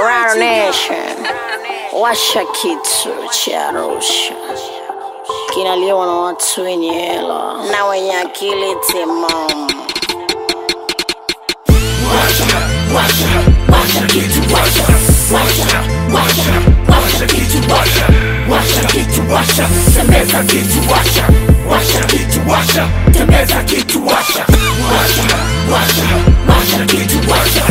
Raro Nation, washa kitu cha Arusha kinaliwa na watu wenye hela na wenye akili timamu. Washa kitu, washa kitu, washa kitu, washa tembeza kitu, washa kitu, washa tembeza kitu, washa kitu,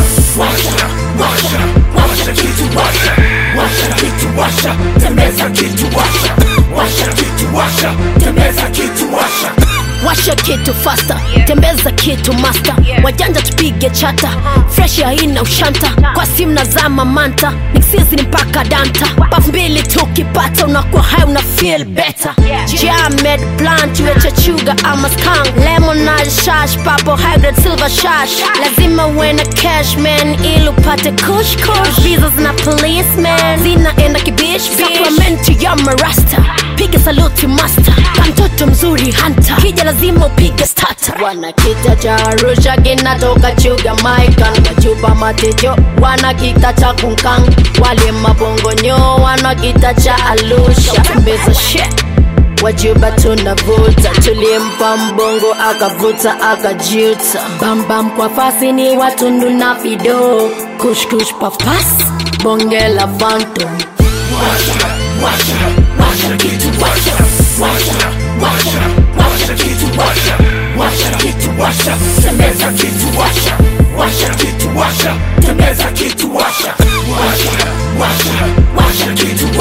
washa kitu, washa tembeza kitu, washa kitu, washa tembeza kitu, washa kitu faster, tembeza kitu master. Wajanja tupige chata, fresh haina ushanta. Kwa simu na zama manta, niksizi ni mpaka danta. Puff mbili tukipata unakuwa high, una feel better. Jamed plant, wecha sugar ama skunk. Lemonade shash, papo high grade silver shash. Lazima uwe na cash man, ili upate kush kush. Visas na policeman, zinaenda kibish bish. Supplement ya marasta, piga saluti master. Kamtoto mzuri hunter, kija lazima upige starter. Wanakita cha Arusha kinatoka chuga maikan. Kachupa matejo, wanakita cha kunkang. Wale mabongonyo, wanakita cha Arusha. Tembeza shit, wajuba tunavuta. Tulimpa mbongo akavuta akajuta. Bam bam kwa fasi ni watundu na fido. Kush kush puff pass, bonge la phantom. Washa kitu, washa kitu, washa kitu, washa tembeza kitu, washa kitu, washa tembeza kitu, washa kitu,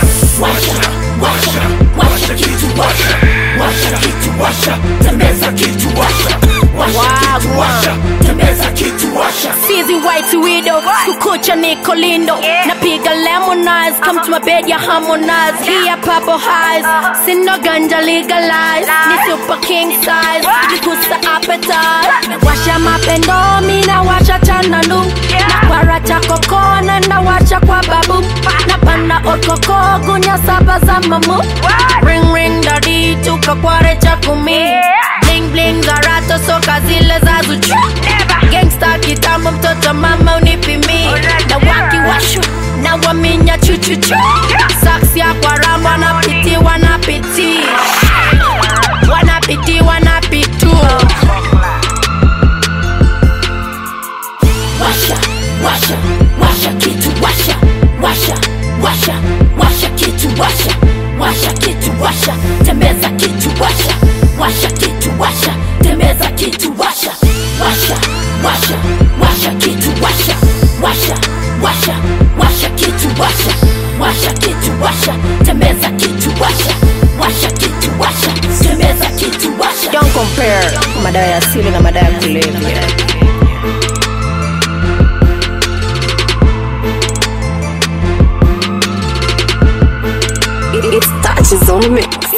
washa kitu, washa tembeza kitu, washa tembeza kitu, washa. Season white widow, kukucha niko lindo. Napiga lemonize, come to my bed ya harmonize. Here purple highs, sino ganja legalize. Ni super king size, nikusa appetite. Washa mapendo, mina washa chananu. Na kwaracha kokona, na washa kwa babu. Na panda okoko, gunya saba za mamu. Ring ring daddy, tuka kware cha kumi. Bling bling zarato, soka zile za zuchu. Gangsta kitambo mtoto mama unipimi. Na waki washu, na waminya chuchuchu. Saksi ya kwa ramu, wanapiti wanapiti. Wanapiti wanapitu. Washa kitu, washa kitu, washa kitu, washa tembeza kitu, washa kitu, washa tembeza kitu, washa kitu, washa kitu, washa kitu, washa tembeza kitu, washa kitu, washa tembeza kitu, washa. Don't compare madawa ya asili na madawa ya kulevya. It touches on me.